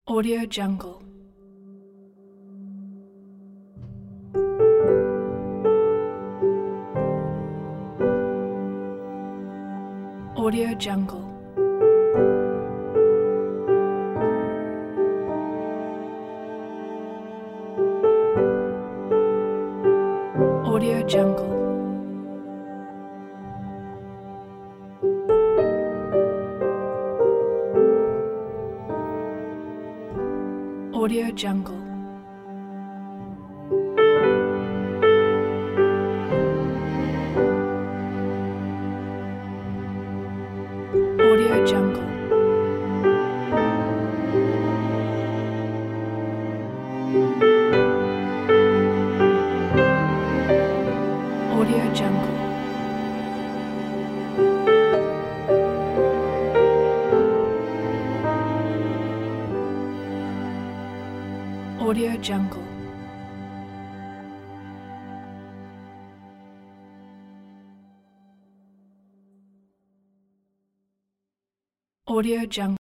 Audio Jungle. Audio Jungle. Audio Jungle. Audio Jungle. Audio Jungle. Audio Jungle. Audio Jungle. Audio Jungle.